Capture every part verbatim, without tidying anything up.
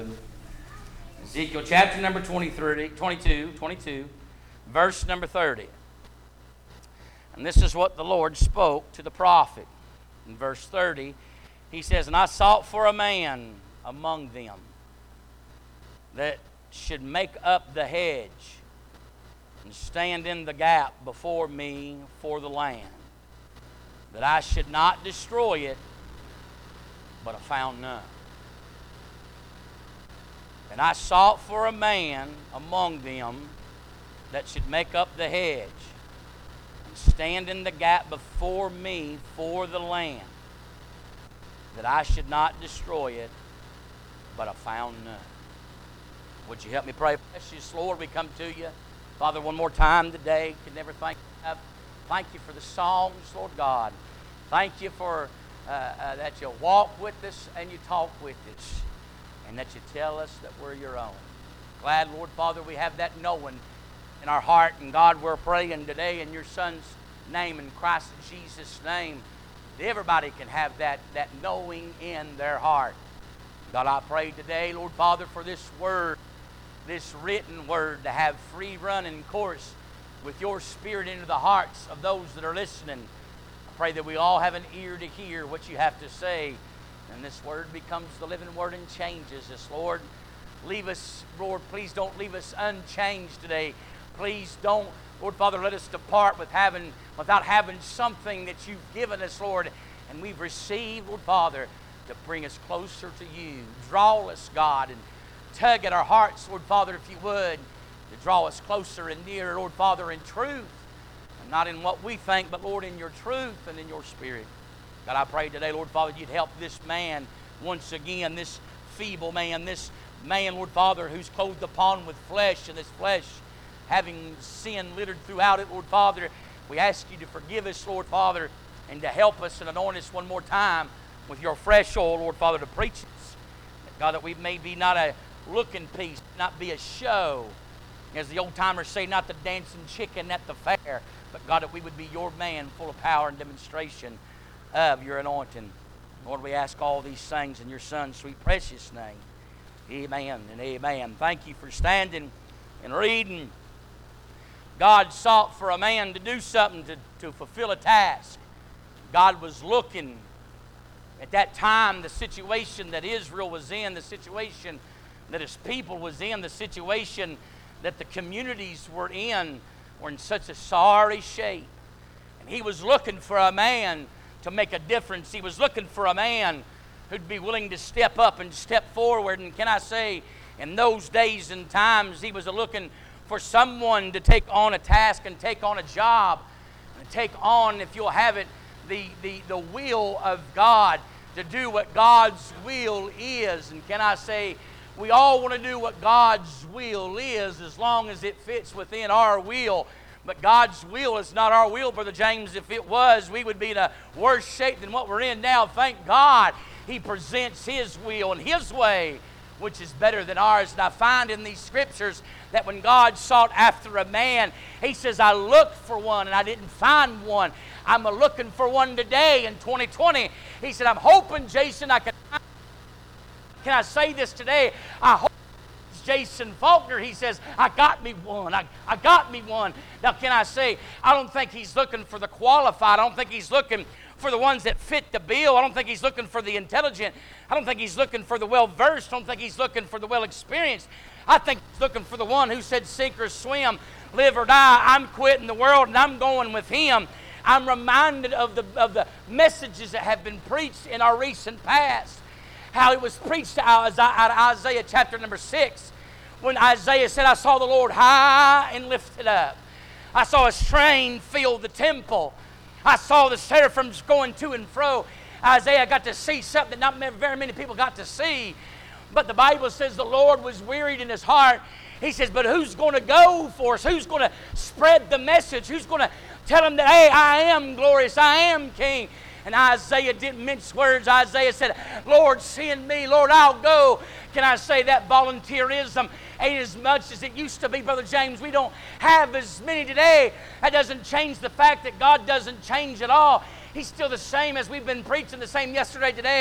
would. Ezekiel chapter number twenty-three, twenty-two, twenty-two, verse number thirty. And this is what the Lord spoke to the prophet. In verse thirty, he says, "And I sought for a man among them that should make up the hedge and stand in the gap before me for the land, that I should not destroy it, but I found none. And I sought for a man among them that should make up the hedge and stand in the gap before me for the land, that I should not destroy it, but I found none." Would you help me pray? Precious Lord, we come to you, Father, one more time today. Could never thank you enough. Thank you for the songs, Lord God. Thank you for uh, uh, that you walk with us and you talk with us, and that you tell us that we're your own. Glad, Lord Father, we have that knowing in our heart. And God, we're praying today in your Son's name, in Christ Jesus' name, that everybody can have that, that knowing in their heart. God, I pray today, Lord Father, for this word, this written word, to have free running course with your Spirit into the hearts of those that are listening. I pray that we all have an ear to hear what you have to say, and this word becomes the living word and changes us. Lord, leave us, Lord, please don't leave us unchanged today. Please don't, Lord Father, let us depart with having, without having something that you've given us, Lord, and we've received, Lord Father, to bring us closer to you. Draw us, God, and tug at our hearts, Lord Father, if you would, to draw us closer and nearer, Lord Father, in truth, and not in what we think, but, Lord, in your truth and in your Spirit. God, I pray today, Lord Father, you'd help this man once again, this feeble man, this man, Lord Father, who's clothed upon with flesh, and this flesh having sin littered throughout it, Lord Father. We ask you to forgive us, Lord Father, and to help us and anoint us one more time with your fresh oil, Lord Father, to preach us. God, that we may be not a looking piece, not be a show, as the old timers say, not the dancing chicken at the fair, but God, that we would be your man, full of power and demonstration of your anointing. Lord, we ask all these things in your Son's sweet precious name. Amen and amen. Thank you for standing and reading. God sought for a man to do something, to, to fulfill a task. God was looking at that time, the situation that Israel was in, the situation that his people was in, the situation that the communities were in, were in such a sorry shape. And he was looking for a man to make a difference. He was looking for a man who'd be willing to step up and step forward. And can I say, in those days and times, he was looking for someone to take on a task and take on a job, and take on, if you'll have it, the, the, the will of God, to do what God's will is. And can I say, we all want to do what God's will is, as long as it fits within our will. But God's will is not our will, Brother James. If it was, we would be in a worse shape than what we're in now. Thank God He presents His will and His way, which is better than ours. And I find in these scriptures that when God sought after a man, He says, I looked for one and I didn't find one. I'm looking for one today in twenty twenty. He said, I'm hoping, Jason, I can find. Can I say this today? I hope it's Jason Faulkner. He says, I got me one. I, I got me one. Now, can I say, I don't think he's looking for the qualified. I don't think he's looking for the ones that fit the bill. I don't think he's looking for the intelligent. I don't think he's looking for the well-versed. I don't think he's looking for the well-experienced. I think he's looking for the one who said, sink or swim, live or die. I'm quitting the world and I'm going with him. I'm reminded of the, of the messages that have been preached in our recent past. How it was preached out of Isaiah chapter number six, when Isaiah said, I saw the Lord high and lifted up. I saw His train fill the temple. I saw the seraphims going to and fro. Isaiah got to see something that not very many people got to see. But the Bible says the Lord was wearied in His heart. He says, but who's going to go for us? Who's going to spread the message? Who's going to tell them that, hey, I am glorious, I am King? And Isaiah didn't mince words. Isaiah said, Lord, send me. Lord, I'll go. Can I say that volunteerism ain't as much as it used to be, Brother James? We don't have as many today. That doesn't change the fact that God doesn't change at all. He's still the same as we've been preaching, the same yesterday, today,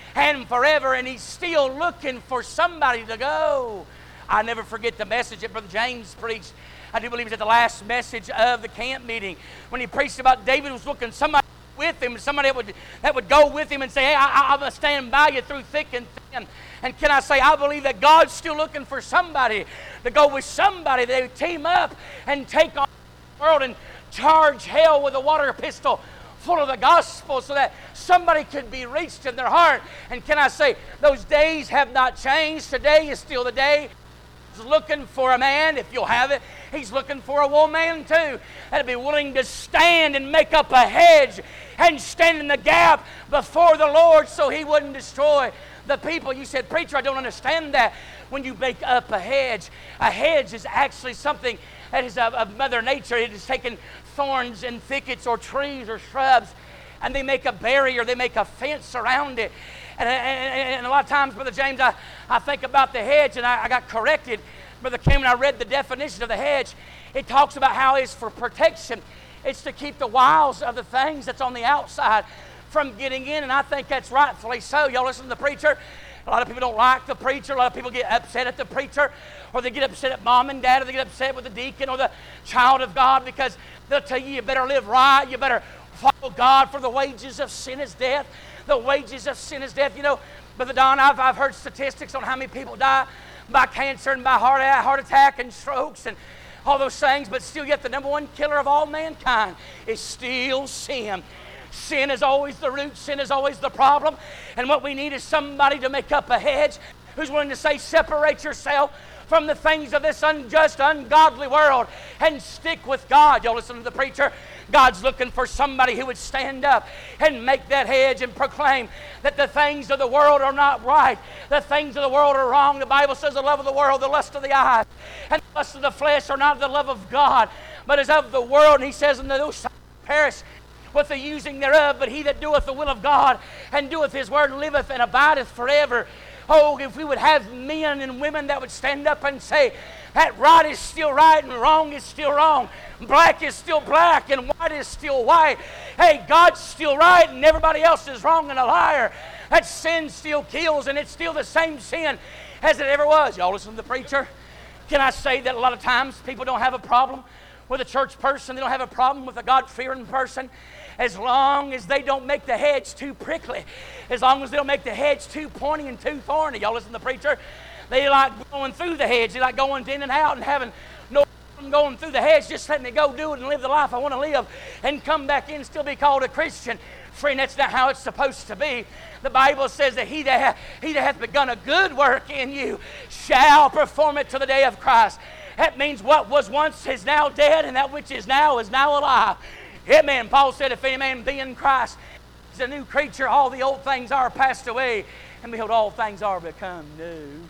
and forever, and He's still looking for somebody to go. I never forget the message that Brother James preached. I do believe it was at the last message of the camp meeting when he preached about David was looking somebody with him, somebody that would, that would go with him and say, hey, I, I'm going to stand by you through thick and thin. And can I say, I believe that God's still looking for somebody to go with somebody. They would team up and take on the world and charge hell with a water pistol full of the gospel so that somebody could be reached in their heart. And can I say, those days have not changed. Today is still the day. He's looking for a man, if you'll have it. He's looking for a woman too that'd be willing to stand and make up a hedge and stand in the gap before the Lord so He wouldn't destroy the people. You said, preacher, I don't understand that. When you make up a hedge, a hedge is actually something that is of, of Mother Nature. It is taking thorns and thickets or trees or shrubs, and they make a barrier, they make a fence around it. And, and, and a lot of times, Brother James, I, I think about the hedge, and I, I got corrected. Brother Cameron, I read the definition of the hedge. It talks about how it's for protection. It's to keep the wiles of the things that's on the outside from getting in, and I think that's rightfully so. Y'all listen to the preacher. A lot of people don't like the preacher. A lot of people get upset at the preacher, or they get upset at mom and dad, or they get upset with the deacon or the child of God because they'll tell you, you better live right, you better follow God, for the wages of sin is death. The wages of sin is death. You know, Brother Don, I've, I've heard statistics on how many people die by cancer and by heart, heart attack and strokes and all those things, but still yet the number one killer of all mankind is still sin. Sin is always the root. Sin is always the problem. And what we need is somebody to make up a hedge who's willing to say, separate yourself from the things of this unjust, ungodly world and stick with God. Y'all listen to the preacher. God's looking for somebody who would stand up and make that hedge and proclaim that the things of the world are not right. The things of the world are wrong. The Bible says the love of the world, the lust of the eyes, and the lust of the flesh are not the love of God, but is of the world. And He says, and those perish with the using thereof, but he that doeth the will of God and doeth His word liveth and abideth forever. Oh, if we would have men and women that would stand up and say, that right is still right and wrong is still wrong. Black is still black and white is still white. Hey, God's still right and everybody else is wrong and a liar. That sin still kills, and it's still the same sin as it ever was. Y'all listen to the preacher. Can I say that a lot of times people don't have a problem with a church person? They don't have a problem with a God-fearing person as long as they don't make the hedge too prickly, as long as they don't make the hedge too pointy and too thorny. Y'all listen to the preacher. They like going through the hedge. They like going in and out and having no problem going through the hedge. Just let me go do it and live the life I want to live and come back in and still be called a Christian. Friend, that's not how it's supposed to be. The Bible says that he that, hath, he that hath begun a good work in you shall perform it to the day of Christ. That means what was once is now dead, and that which is now is now alive. Amen. Paul said, if any man be in Christ, he's a new creature. All the old things are passed away, and behold, all things are become new.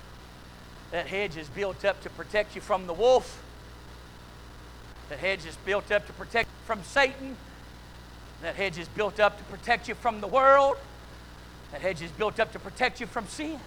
That hedge is built up to protect you from the wolf. That hedge is built up to protect you from Satan. That hedge is built up to protect you from the world. That hedge is built up to protect you from sin.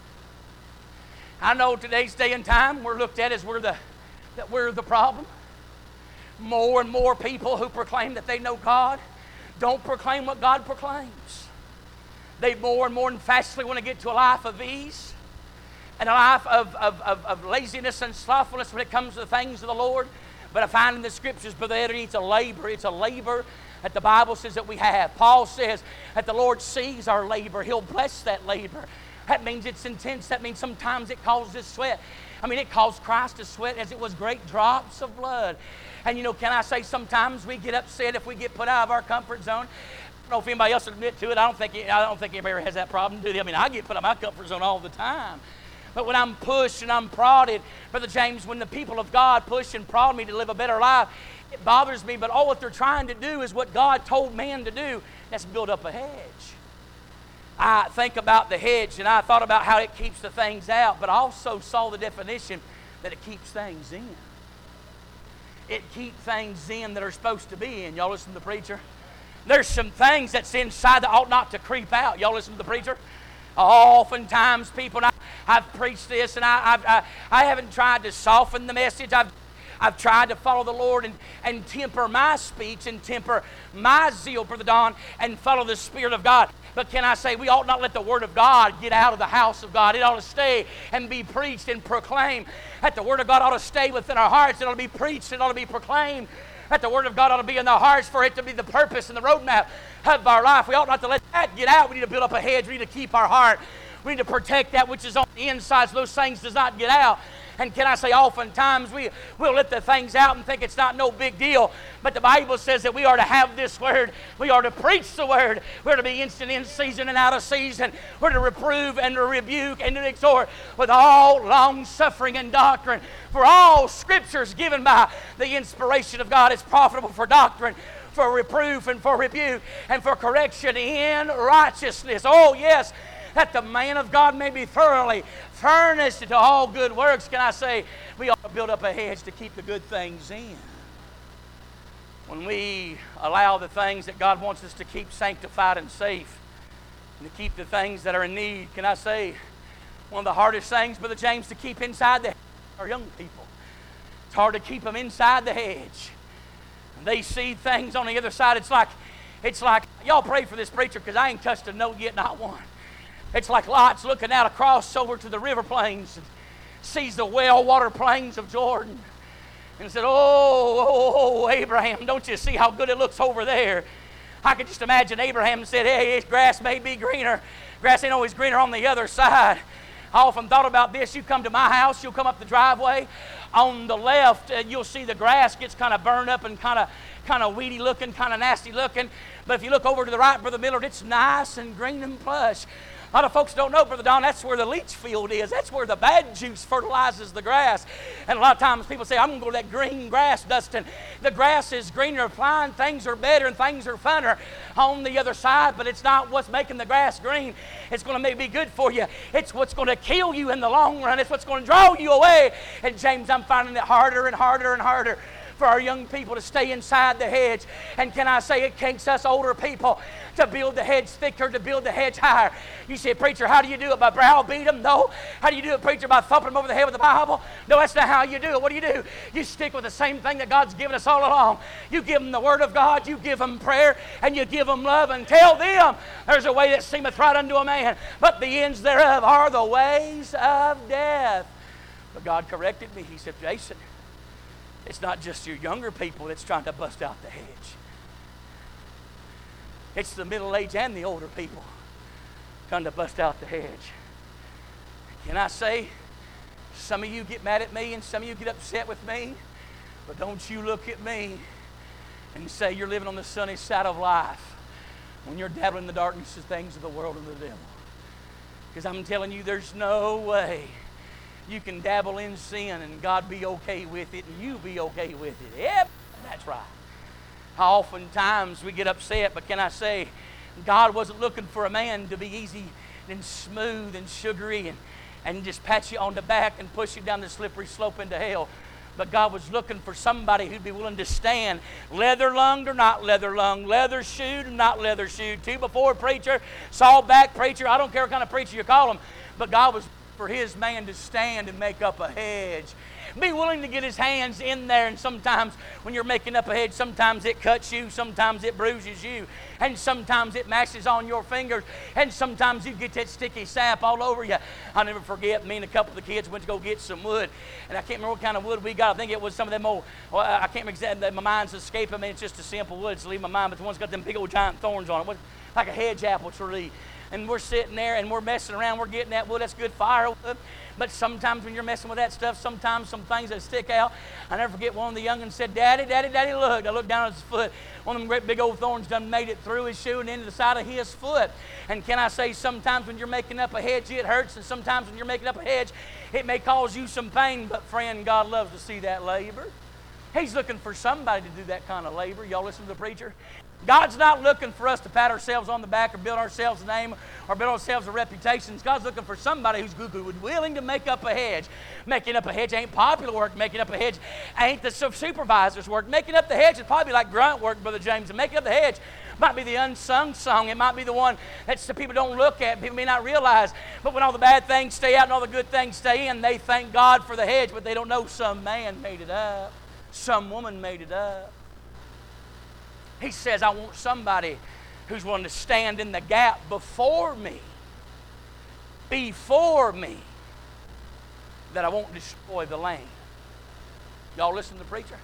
I know today's day and time we're looked at as we're the, that we're the problem. More and more people who proclaim that they know God don't proclaim what God proclaims. They more and more emphatically want to get to a life of ease and a life of, of, of, of laziness and slothfulness when it comes to the things of the Lord. But I find in the Scriptures, Brother Eddie, it's a labor. It's a labor that the Bible says that we have. Paul says that the Lord sees our labor. He'll bless that labor. That means it's intense. That means sometimes it causes sweat. I mean, it caused Christ to sweat as it was great drops of blood. And you know, can I say sometimes we get upset if we get put out of our comfort zone. I don't know if anybody else will admit to it. I don't think I don't think anybody has that problem, do they? I mean, I get put out of my comfort zone all the time. But when I'm pushed and I'm prodded, Brother James, when the people of God push and prod me to live a better life, it bothers me. But all what they're trying to do is what God told man to do. That's build up a hedge. I think about the hedge, and I thought about how it keeps the things out, but I also saw the definition that it keeps things in. It keeps things in that are supposed to be in. Y'all listen to the preacher? There's some things that's inside that ought not to creep out. Y'all listen to the preacher? Oftentimes people, and I, I've preached this, and I, I've, I, I haven't tried to soften the message. I've I've tried to follow the Lord and, and temper my speech and temper my zeal, Brother Don, and follow the Spirit of God. But can I say we ought not let the Word of God get out of the house of God. It ought to stay and be preached and proclaimed. That the Word of God ought to stay within our hearts. It ought to be preached. It ought to be proclaimed. That the Word of God ought to be in our hearts for it to be the purpose and the roadmap of our life. We ought not to let that get out. We need to build up a hedge. We need to keep our heart. We need to protect that which is on the inside so those things does not get out. And can I say, oftentimes we will let the things out and think it's not no big deal. But the Bible says that we are to have this Word. We are to preach the Word. We're to be instant in season and out of season. We're to reprove and to rebuke and to exhort with all long suffering and doctrine. For all Scriptures given by the inspiration of God is profitable for doctrine, for reproof and for rebuke, and for correction in righteousness. Oh, yes, that the man of God may be thoroughly furnished to all good works. Can I say, we ought to build up a hedge to keep the good things in. When we allow the things that God wants us to keep sanctified and safe, and to keep the things that are in need, can I say, one of the hardest things, Brother James, to keep inside the hedge are young people. It's hard to keep them inside the hedge. And they see things on the other side. It's like, it's like, y'all pray for this preacher because I ain't touched a note yet, not one. It's like Lot's looking out across over to the river plains and sees the well-water plains of Jordan and said, oh, oh, oh, Abraham, don't you see how good it looks over there? I could just imagine Abraham said, hey, grass may be greener. Grass ain't always greener on the other side. I often thought about this. You come to my house, you'll come up the driveway. On the left, uh, you'll see the grass gets kind of burned up and kind of kind of weedy looking, kind of nasty looking. But if you look over to the right, Brother Millard, it's nice and green and plush. A lot of folks don't know, Brother Don, that's where the leach field is. That's where the bad juice fertilizes the grass. And a lot of times people say, I'm going to go to that green grass, Dustin. The grass is greener, fine, things are better, and things are funner on the other side, but it's not what's making the grass green. It's going to maybe be good for you. It's what's going to kill you in the long run. It's what's going to draw you away. And James, I'm finding it harder and harder and harder for our young people to stay inside the hedge. And can I say it takes us older people to build the hedge thicker, to build the hedge higher. You say, preacher, how do you do it? By browbeat them? No. How do you do it, preacher? By thumping them over the head with the Bible? No, that's not how you do it. What do you do? You stick with the same thing that God's given us all along. You give them the Word of God, you give them prayer, and you give them love, and tell them there's a way that seemeth right unto a man, but the ends thereof are the ways of death. But God corrected me. He said, Jason, it's not just your younger people that's trying to bust out the hedge. It's the middle-aged and the older people trying to bust out the hedge. Can I say, some of you get mad at me and some of you get upset with me, but don't you look at me and say you're living on the sunny side of life when you're dabbling in the darkness of things of the world and the devil. Because I'm telling you, there's no way you can dabble in sin and God be okay with it and you be okay with it. Yep, that's right. How oftentimes we get upset, but can I say, God wasn't looking for a man to be easy and smooth and sugary and, and just pat you on the back and push you down the slippery slope into hell. But God was looking for somebody who'd be willing to stand, leather-lunged or not leather-lunged, leather-shoed or not leather-shoed, two before preacher, saw-back preacher, I don't care what kind of preacher you call him, but God was for His man to stand and make up a hedge. Be willing to get his hands in there, and sometimes when you're making up a hedge, sometimes it cuts you, sometimes it bruises you, and sometimes it mashes on your fingers, and sometimes you get that sticky sap all over you. I'll never forget, me and a couple of the kids went to go get some wood, and I can't remember what kind of wood we got. I think it was some of them old, well, I can't remember exactly, my mind's escaping me. It's just a simple wood, it's leaving my mind, but the one's got them big old giant thorns on it. It was like a hedge apple tree. And we're sitting there and we're messing around, we're getting that wood, that's good firewood. But sometimes when you're messing with that stuff, sometimes some things that stick out. I never forget one of the young'uns said, Daddy, Daddy, Daddy, look. I looked down at his foot. One of them great big old thorns done made it through his shoe and into the side of his foot. And can I say, sometimes when you're making up a hedge, it hurts. And sometimes when you're making up a hedge, it may cause you some pain. But friend, God loves to see that labor. He's looking for somebody to do that kind of labor. Y'all listen to the preacher? God's not looking for us to pat ourselves on the back or build ourselves a name or build ourselves a reputation. God's looking for somebody who's willing to make up a hedge. Making up a hedge ain't popular work. Making up a hedge ain't the supervisor's work. Making up the hedge is probably like grunt work, Brother James. And making up the hedge might be the unsung song. It might be the one that the people don't look at, people may not realize. But when all the bad things stay out and all the good things stay in, they thank God for the hedge, but they don't know some man made it up. Some woman made it up. He says, I want somebody who's willing to stand in the gap before me, before me, that I won't destroy the land. Y'all listen to the preacher?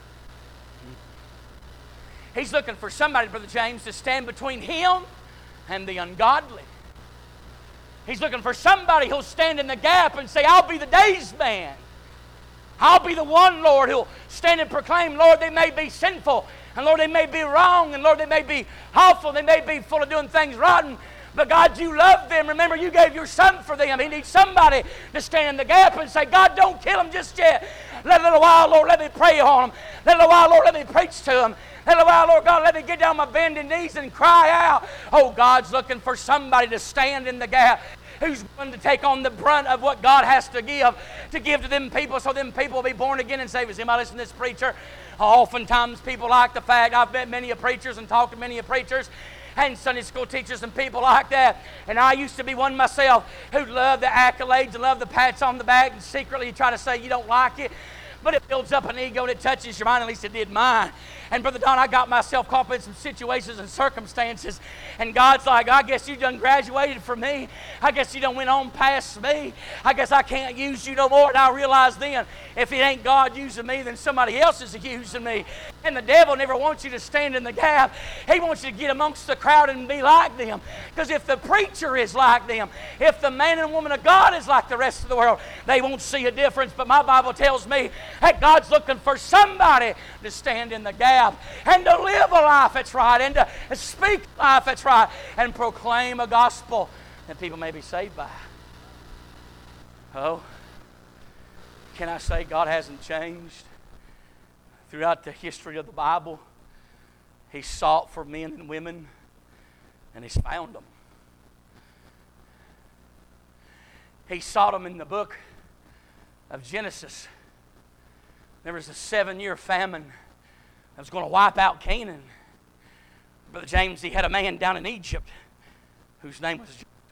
He's looking for somebody, Brother James, to stand between him and the ungodly. He's looking for somebody who'll stand in the gap and say, I'll be the day's man. I'll be the one, Lord, who'll stand and proclaim, Lord, they may be sinful, and Lord, they may be wrong, and Lord, they may be awful, they may be full of doing things rotten, but God, you love them. Remember, you gave your son for them. He needs somebody to stand in the gap and say, God, don't kill them just yet. Let a little while, Lord, let me pray on them. Let a little while, Lord, let me preach to them. Let a little while, Lord God, let me get down my bending knees and cry out. Oh, God's looking for somebody to stand in the gap, who's willing to take on the brunt of what God has to give, to give to them people so them people will be born again and saved. Is anybody listening to this preacher? Oftentimes people like the fact, I've met many of preachers and talked to many of preachers and Sunday school teachers and people like that. And I used to be one myself who loved the accolades and loved the pats on the back, and secretly try to say you don't like it. But it builds up an ego and it touches your mind, at least it did mine. And Brother Don, I got myself caught up in some situations and circumstances. And God's like, I guess you done graduated from me. I guess you done went on past me. I guess I can't use you no more. And I realized then, if it ain't God using me, then somebody else is using me. And the devil never wants you to stand in the gap. He wants you to get amongst the crowd and be like them. Because if the preacher is like them, if the man and woman of God is like the rest of the world, they won't see a difference. But my Bible tells me that God's looking for somebody to stand in the gap and to live a life that's right, and to speak a life that's right, and proclaim a gospel that people may be saved by. Oh, can I say God hasn't changed? Throughout the history of the Bible, He sought for men and women, and He's found them. He sought them in the book of Genesis. There was a seven-year famine that was going to wipe out Canaan. Brother James, he had a man down in Egypt whose name was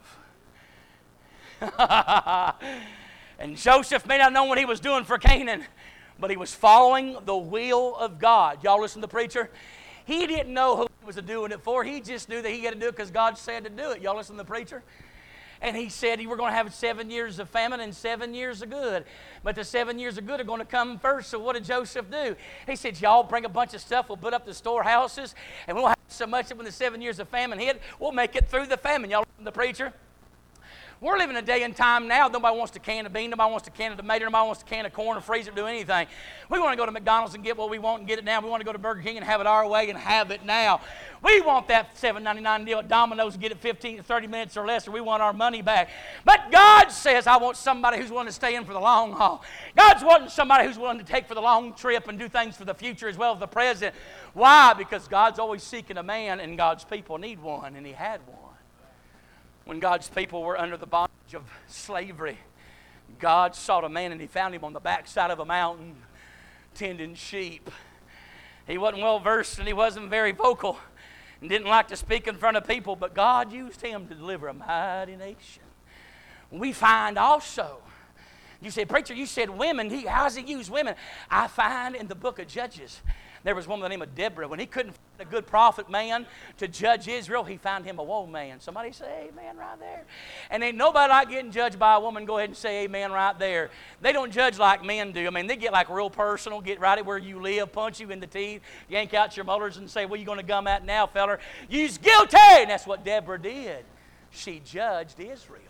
Joseph. And Joseph may not have known what he was doing for Canaan, but he was following the will of God. Y'all listen to the preacher? He didn't know who he was doing it for. He just knew that he had to do it because God said to do it. Y'all listen to the preacher? And he said you were going to have seven years of famine and seven years of good. But the seven years of good are going to come first. So what did Joseph do? He said, y'all bring a bunch of stuff. We'll put up the storehouses. And we'll have so much that when the seven years of famine hit, we'll make it through the famine. Y'all listen to the preacher? We're living a day and time now. Nobody wants to can a bean. Nobody wants to can a tomato. Nobody wants to can a corn or freeze it or do anything. We want to go to McDonald's and get what we want and get it now. We want to go to Burger King and have it our way and have it now. We want that seven ninety-nine deal at Domino's and get it fifteen to thirty minutes or less, or we want our money back. But God says, I want somebody who's willing to stay in for the long haul. God's wanting somebody who's willing to take for the long trip and do things for the future as well as the present. Why? Because God's always seeking a man, and God's people need one, and He had one. When God's people were under the bondage of slavery, God sought a man and He found him on the backside of a mountain tending sheep. He wasn't well versed and he wasn't very vocal and didn't like to speak in front of people, but God used him to deliver a mighty nation. We find also, you said, preacher, you said women. He, how does He use women? I find in the book of Judges, there was one by the name of Deborah. When he couldn't find a good prophet man to judge Israel, he found him a woe man. Somebody say amen right there. And ain't nobody like getting judged by a woman. Go ahead and say amen right there. They don't judge like men do. I mean, they get like real personal, get right at where you live, punch you in the teeth, yank out your molars and say, well, you going to gum at now, feller? You's guilty. And that's what Deborah did. She judged Israel.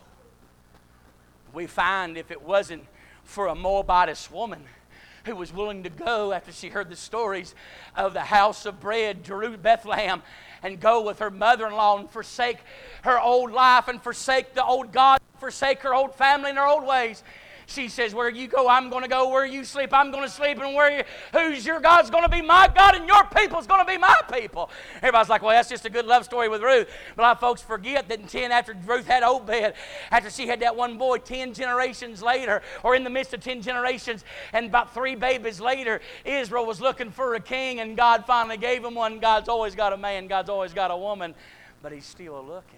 We find if it wasn't for a Moabitess woman who was willing to go after she heard the stories of the house of bread, Jerusalem, Bethlehem, and go with her mother-in-law and forsake her old life and forsake the old God, forsake her old family and her old ways. She says, where you go, I'm going to go. Where you sleep, I'm going to sleep. And where you, who's your God's going to be my God, and your people's going to be my people. Everybody's like, well, that's just a good love story with Ruth. But a lot of folks forget that in ten, after Ruth had Obed, after she had that one boy, ten generations later, or in the midst of ten generations, and about three babies later, Israel was looking for a king, and God finally gave him one. God's always got a man. God's always got a woman. But He's still looking.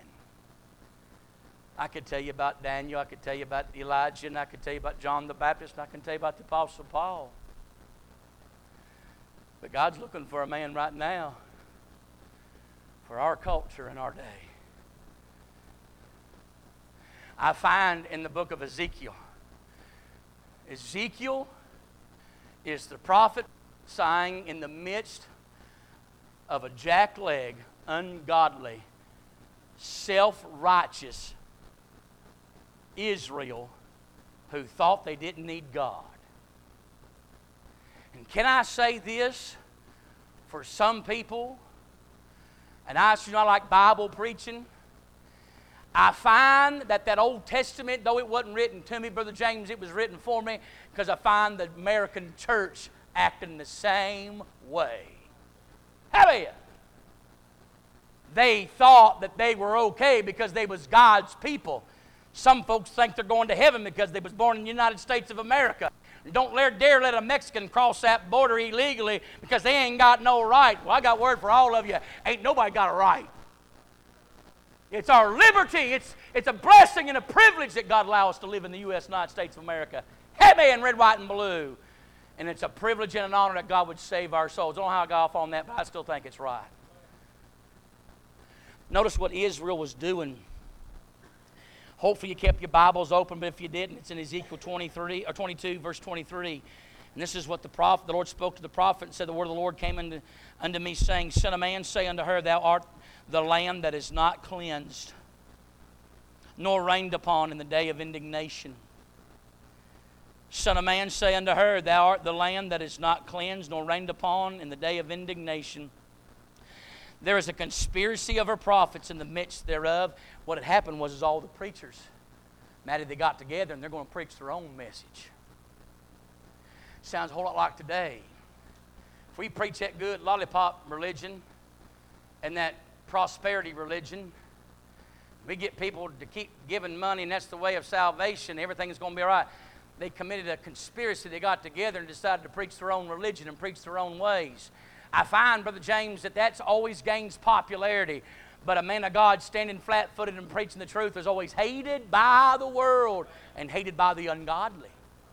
I could tell you about Daniel, I could tell you about Elijah, and I could tell you about John the Baptist, and I can tell you about the Apostle Paul. But God's looking for a man right now for our culture in our day. I find in the book of Ezekiel, Ezekiel is the prophet prophesying in the midst of a jackleg, ungodly, self-righteous Israel who thought they didn't need God. And can I say this for some people, and I do not like Bible preaching, I find that that Old Testament, though it wasn't written to me, Brother James, it was written for me, because I find the American church acting the same way. Hallelujah! They thought that they were okay because they was God's people. Some folks think they're going to heaven because they was born in the United States of America. Don't dare let a Mexican cross that border illegally because they ain't got no right. Well, I got word for all of you. Ain't nobody got a right. It's our liberty. It's, it's a blessing and a privilege that God allows us to live in the U S United States of America. Heavy in red, white, and blue. And it's a privilege and an honor that God would save our souls. I don't know how I got off on that, but I still think it's right. Notice what Israel was doing. Hopefully you kept your Bibles open, but if you didn't, it's in Ezekiel twenty-three or twenty-two, verse twenty-three. And this is what the prophet, the Lord spoke to the prophet and said, the word of the Lord came unto, unto me, saying, Son of man, say unto her, Thou art the land that is not cleansed, nor rained upon in the day of indignation. Son of man, say unto her, Thou art the land that is not cleansed, nor rained upon in the day of indignation. There is a conspiracy of her prophets in the midst thereof. What had happened was is all the preachers, Matty, they got together and they're going to preach their own message. Sounds a whole lot like today. If we preach that good lollipop religion and that prosperity religion, we get people to keep giving money and that's the way of salvation, everything's going to be all right. They committed a conspiracy. They got together and decided to preach their own religion and preach their own ways. I find, Brother James, that that's always gains popularity. But a man of God standing flat-footed and preaching the truth is always hated by the world and hated by the ungodly.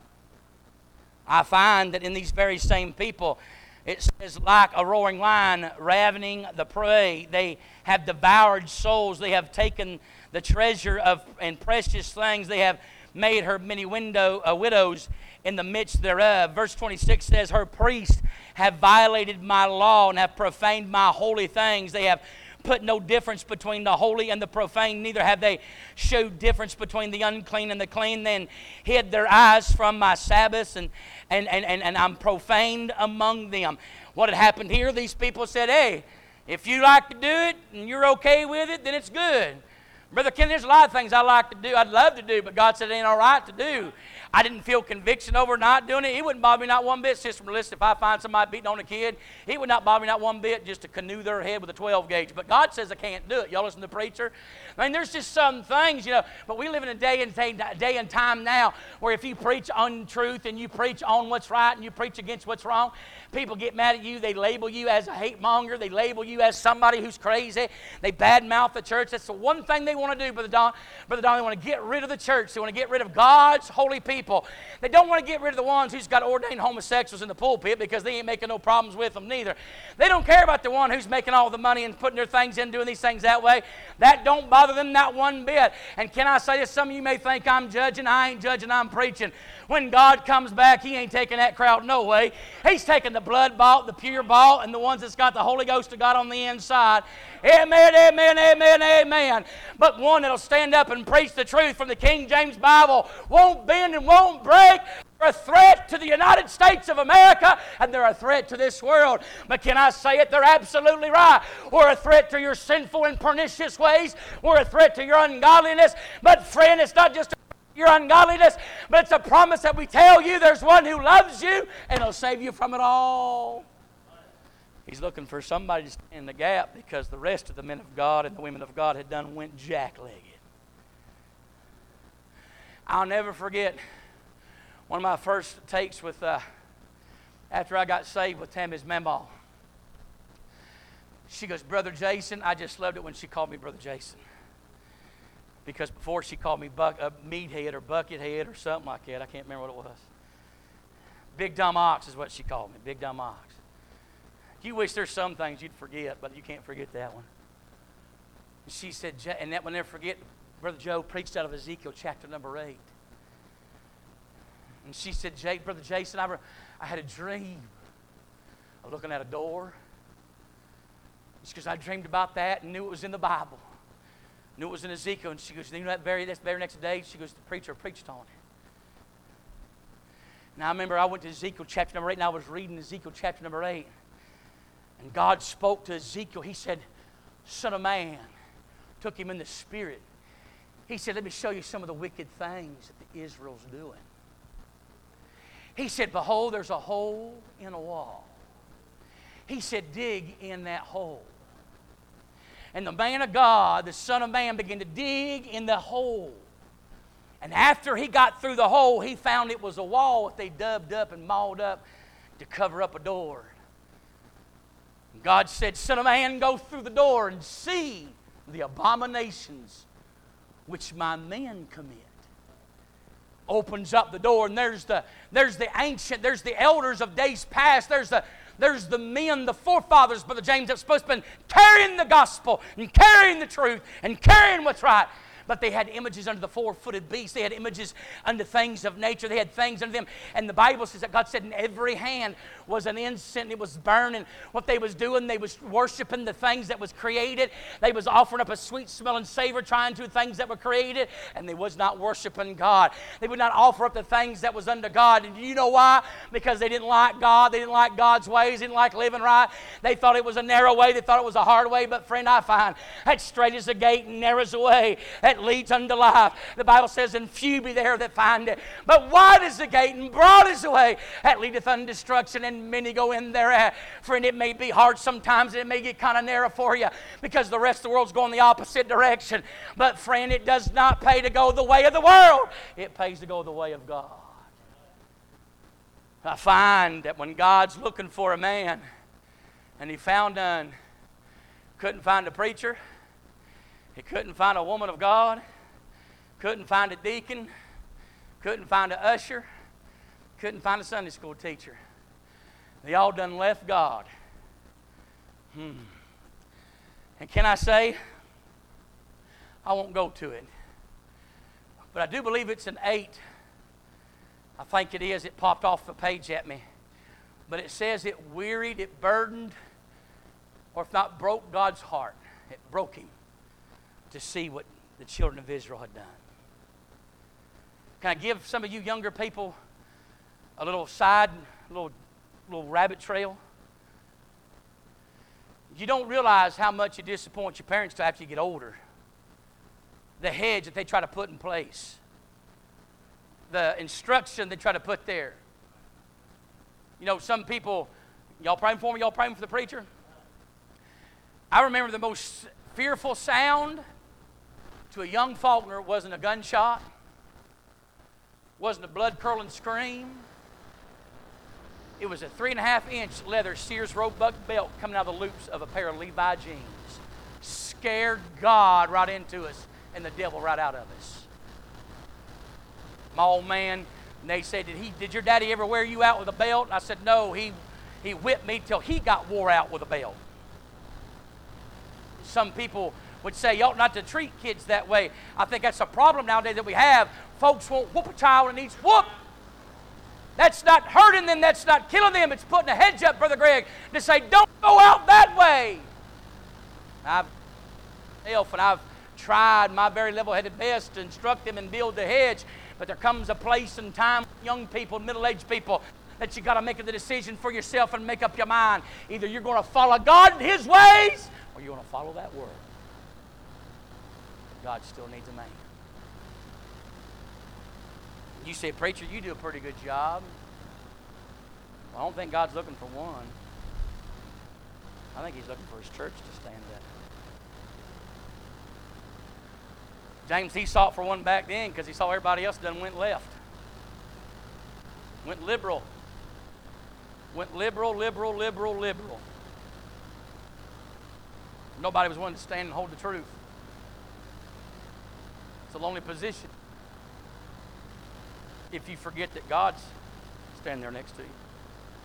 I find that in these very same people, it says, like a roaring lion ravening the prey, they have devoured souls. They have taken the treasure of and precious things. They have made her many window, uh, widows in the midst thereof. Verse twenty-six says, her priests have violated my law and have profaned my holy things. They have put no difference between the holy and the profane, neither have they showed difference between the unclean and the clean, then hid their eyes from my Sabbaths, and, and, and, and, and I'm profaned among them. What had happened here, these people said, hey, if you like to do it and you're okay with it, then it's good. Brother Ken, there's a lot of things I like to do, I'd love to do, but God said it ain't all right to do. I didn't feel conviction over not doing it. It wouldn't bother me not one bit, Sister Melissa, if I find somebody beating on a kid. It would not bother me not one bit just to canoe their head with a twelve gauge. But God says I can't do it. Y'all listen to the preacher? I mean, there's just some things, you know. But we live in a day and, day and time now where if you preach untruth and you preach on what's right and you preach against what's wrong, people get mad at you. They label you as a hate monger. They label you as somebody who's crazy. They badmouth the church. That's the one thing they want to do, Brother Don. Brother Don, they want to get rid of the church. They want to get rid of God's holy people. They don't want to get rid of the ones who's got ordained homosexuals in the pulpit because they ain't making no problems with them neither. They don't care about the one who's making all the money and putting their things in, doing these things that way. That don't bother them not one bit. And can I say this? Some of you may think I'm judging. I ain't judging. I'm preaching. When God comes back, He ain't taking that crowd no way. He's taking the blood-bought, the pure-bought, and the ones that's got the Holy Ghost of God on the inside. Amen, amen, amen, amen. But one that'll stand up and preach the truth from the King James Bible won't bend and won't break. They're a threat to the United States of America, and they're a threat to this world. But can I say it? They're absolutely right. We're a threat to your sinful and pernicious ways. We're a threat to your ungodliness. But friend, it's not just your ungodliness, but it's a promise that we tell you there's one who loves you and will save you from it all. He's looking for somebody to stand in the gap because the rest of the men of God and the women of God had done went jack-legged. I'll never forget one of my first takes with, uh, after I got saved with Tammy's Mamaw. She goes, Brother Jason, I just loved it when she called me Brother Jason. Because before she called me buck, uh, meathead or buckethead or something like that. I can't remember what it was. Big dumb ox is what she called me, big dumb ox. You wish there's some things you'd forget, but you can't forget that one. She said, and that will never forget, Brother Joe preached out of Ezekiel chapter number eight. And she said, Jay, Brother Jason, I, I had a dream of looking at a door. It's because I dreamed about that and knew it was in the Bible. Knew it was in Ezekiel. And she goes, you know, that very, that very next day, she goes, the preacher preached on it. Now, I remember I went to Ezekiel chapter number eight, and I was reading Ezekiel chapter number eight. And God spoke to Ezekiel. He said, Son of man, took him in the spirit. He said, let me show you some of the wicked things that the Israel's doing. He said, behold, there's a hole in a wall. He said, dig in that hole. And the man of God, the Son of Man, began to dig in the hole. And after he got through the hole, he found it was a wall that they dubbed up and mauled up to cover up a door. And God said, Son of man, go through the door and see the abominations which my men commit. Opens up the door, and there's the there's the ancient, there's the elders of days past, there's the There's the men, the forefathers, Brother James, that's supposed to be carrying the gospel and carrying the truth and carrying what's right. But they had images under the four-footed beast. They had images under things of nature. They had things under them. And the Bible says that God said in every hand was an incense. It was burning. What they was doing, they was worshiping the things that was created. They was offering up a sweet-smelling savor, trying to things that were created. And they was not worshiping God. They would not offer up the things that was under God. And you know why? Because they didn't like God. They didn't like God's ways. They didn't like living right. They thought it was a narrow way. They thought it was a hard way. But friend, I find that straight is the gate and narrow is the way that leads unto life. The Bible says, and few be there that find it. But wide is the gate and broad is the way that leadeth unto destruction, and many go in thereat. Friend, it may be hard sometimes, and it may get kind of narrow for you because the rest of the world's going the opposite direction. But friend, it does not pay to go the way of the world. It pays to go the way of God. I find that when God's looking for a man, and he found none, couldn't find a preacher, he couldn't find a woman of God, couldn't find a deacon, couldn't find an usher, couldn't find a Sunday school teacher. They all done left God. Hmm. And can I say, I won't go to it. But I do believe it's an eight. I think it is. It popped off the page at me. But it says it wearied, it burdened, or if not broke God's heart. It broke him to see what the children of Israel had done. Can I give some of you younger people a little side, little, little rabbit trail? You don't realize how much you disappoint your parents till after you get older. The hedge that they try to put in place. The instruction they try to put there. You know, some people, y'all praying for me? Y'all praying for the preacher? I remember the most fearful sound to a young Faulkner wasn't a gunshot, wasn't a blood-curdling scream. It was a three and a half inch leather Sears Roebuck belt coming out of the loops of a pair of Levi jeans. Scared God right into us and the devil right out of us. My old man, and they said, did he? Did your daddy ever wear you out with a belt? And I said, no, he, he whipped me till he got wore out with a belt. Some people would say you ought not to treat kids that way. I think that's a problem nowadays that we have. Folks won't whoop a child and needs whoop. That's not hurting them. That's not killing them. It's putting a hedge up, Brother Greg, to say, don't go out that way. I've, and I've tried my very level-headed best to instruct them and build the hedge, but there comes a place and time, young people, middle-aged people, that you got to make the decision for yourself and make up your mind. Either you're going to follow God and His ways, or you're going to follow that world. God still needs a man. You say, preacher, you do a pretty good job. Well, I don't think God's looking for one. I think He's looking for His church to stand up. James, he sought for one back then because he saw everybody else done went left. Went liberal. Went liberal, liberal, liberal, liberal. Nobody was willing to stand and hold the truth. It's a lonely position if you forget that God's standing there next to you.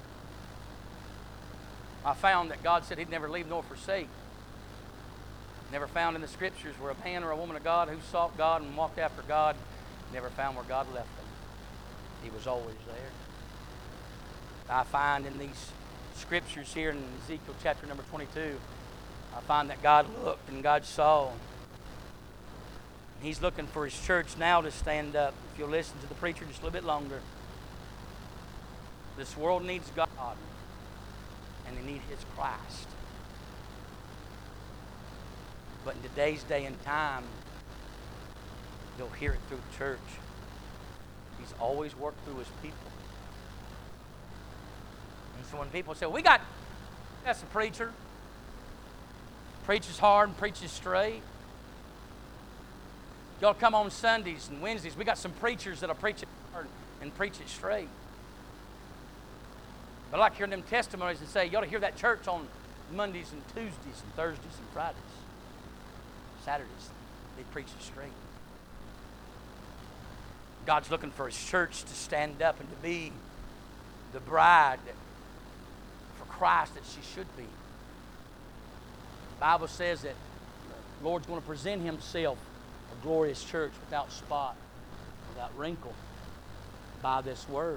I found that God said He'd never leave nor forsake. Never found in the Scriptures where a man or a woman of God who sought God and walked after God never found where God left them. He was always there. I find in these Scriptures here in Ezekiel chapter number twenty-two, I find that God looked and God saw. He's looking for His church now to stand up. If you'll listen to the preacher just a little bit longer. This world needs God, and they need His Christ. But in today's day and time, they'll hear it through the church. He's always worked through His people. And so when people say, well, we got, that's a preacher. Preaches hard and preaches straight. Y'all come on Sundays and Wednesdays. We got some preachers that'll preach it hard and preach it straight. But I like hearing them testimonies and say, you ought to hear that church on Mondays and Tuesdays and Thursdays and Fridays. Saturdays, they preach it straight. God's looking for His church to stand up and to be the bride for Christ that she should be. The Bible says that the Lord's going to present Himself a glorious church without spot, without wrinkle, by this word.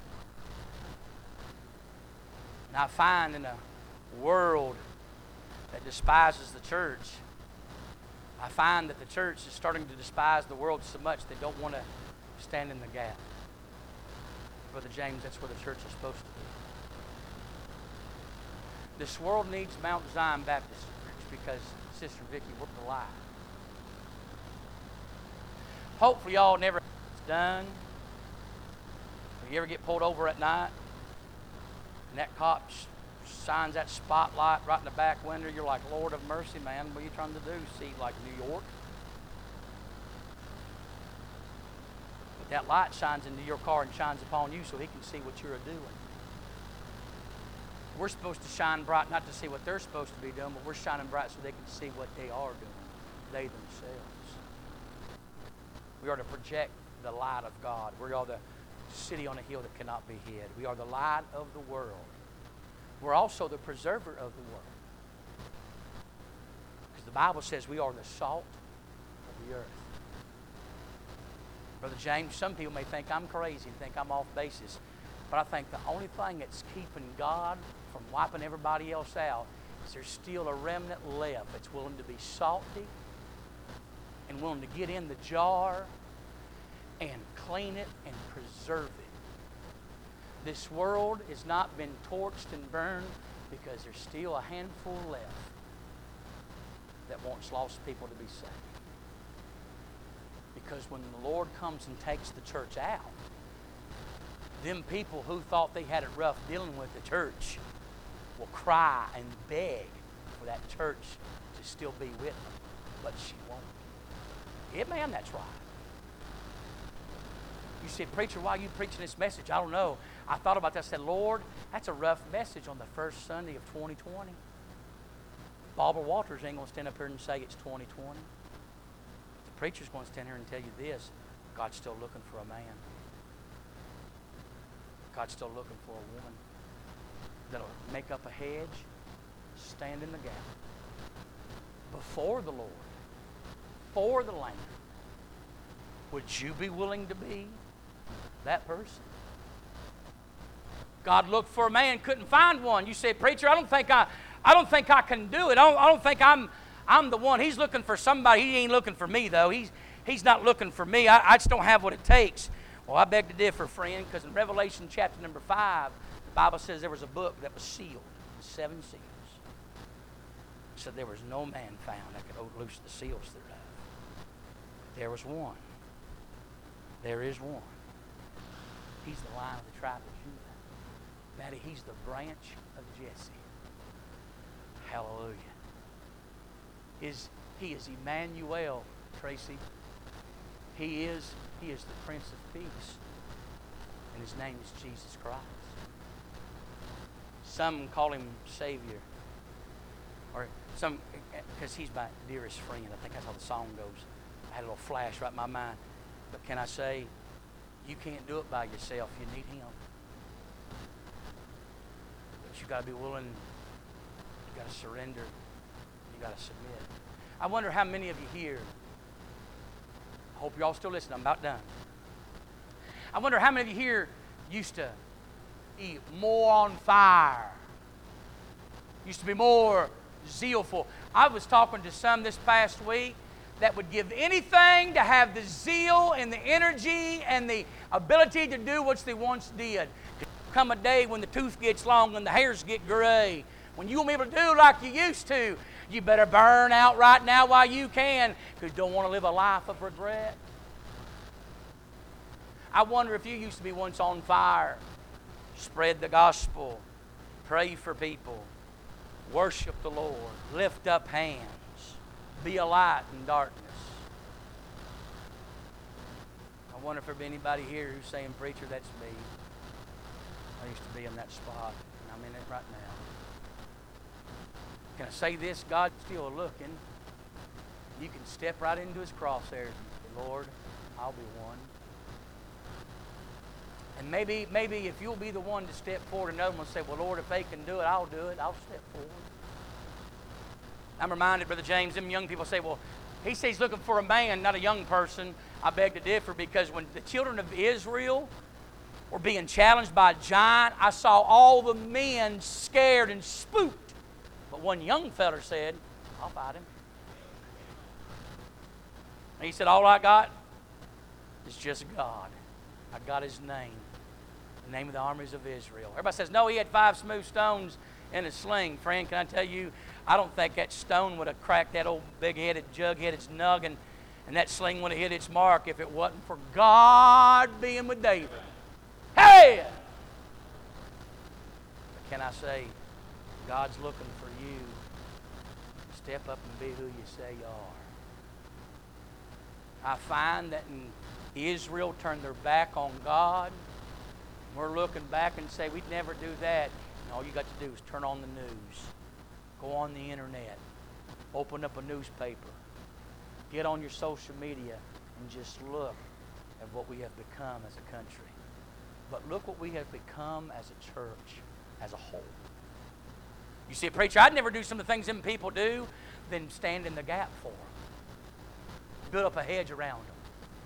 And I find in a world that despises the church, I find that the church is starting to despise the world so much they don't want to stand in the gap. Brother James, that's where the church is supposed to be. This world needs Mount Zion Baptist Church because, Sister Vicki, we're the light. Hopefully y'all never it's done. If you ever get pulled over at night and that cop shines that spotlight right in the back window, you're like, Lord of mercy, man, what are you trying to do? See, like New York? But that light shines into your car and shines upon you so He can see what you're doing. We're supposed to shine bright not to see what they're supposed to be doing, but we're shining bright so they can see what they are doing, they themselves. We are to project the light of God. We are the city on a hill that cannot be hid. We are the light of the world. We're also the preserver of the world. Because the Bible says we are the salt of the earth. Brother James, some people may think I'm crazy and think I'm off basis. But I think the only thing that's keeping God from wiping everybody else out is there's still a remnant left that's willing to be salty and willing to get in the jar and clean it and preserve it. This world has not been torched and burned because there's still a handful left that wants lost people to be saved. Because when the Lord comes and takes the church out, them people who thought they had it rough dealing with the church will cry and beg for that church to still be with them. But she won't. Yeah, man, that's right. You said, preacher, why are you preaching this message? I don't know. I thought about that. I said, Lord, that's a rough message on the first Sunday of twenty twenty. Barbara Walters ain't going to stand up here and say it's twenty twenty. The preacher's going to stand here and tell you this. God's still looking for a man. God's still looking for a woman that'll make up a hedge, stand in the gap before the Lord, for the Lamb. Would you be willing to be that person? God looked for a man, couldn't find one. You say, preacher, I don't think I, I don't think I can do it. I don't, I don't think I'm, I'm the one. He's looking for somebody. He ain't looking for me though. He's, he's not looking for me. I, I just don't have what it takes. Well, I beg to differ, friend, because in Revelation chapter number five, the Bible says there was a book that was sealed, seven seals. It said there was no man found that could loose the seals thereof. There was one. There is one. He's the Lion of the tribe of Judah. Maddie, He's the branch of Jesse. Hallelujah. His, he is Emmanuel, Tracy. He is, he is the Prince of Peace. And His name is Jesus Christ. Some call Him Savior. Or some, because He's my dearest friend. I think that's how the song goes. I had a little flash right in my mind. But can I say, you can't do it by yourself. You need Him. But you got to be willing. You got to surrender. You got to submit. I wonder how many of you here, I hope you're all still listening, I'm about done. I wonder how many of you here used to be more on fire, used to be more zealful. I was talking to some this past week that would give anything to have the zeal and the energy and the ability to do what they once did. Come a day when the tooth gets long and the hairs get gray, when you won't be able to do like you used to, you better burn out right now while you can, because you don't want to live a life of regret. I wonder if you used to be once on fire. Spread the gospel, pray for people, worship the Lord, lift up hands, be a light in darkness. I wonder if there'd be anybody here who's saying, preacher, that's me. I used to be in that spot, and I'm in it right now. Can I say this? God's still looking. You can step right into His crosshairs and say, Lord, I'll be one. And maybe, maybe if you'll be the one to step forward, another one will say, well, Lord, if they can do it, I'll do it. I'll step forward. I'm reminded, Brother James, them young people say, well, he says he's looking for a man, not a young person. I beg to differ, because when the children of Israel were being challenged by a giant, I saw all the men scared and spooked. But one young feller said, I'll fight him. And he said, all I got is just God. I got His name, the name of the armies of Israel. Everybody says, no, he had five smooth stones in a sling. Friend, can I tell you, I don't think that stone would have cracked that old big-headed, jug-headed noggin, and that sling would have hit its mark if it wasn't for God being with David. Hey! But can I say, God's looking for you. Step up and be who you say you are. I find that in Israel turned their back on God. We're looking back and say, we'd never do that. And all you got to do is turn on the news. Go on the internet. Open up a newspaper. Get on your social media and just look at what we have become as a country. But look what we have become as a church, as a whole. You see, preacher, I'd never do some of the things them people do, then stand in the gap for them. Build up a hedge around them.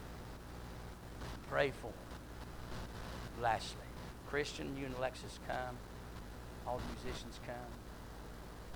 Pray for them. Lastly, Christian, you and Alexis come. All the musicians come.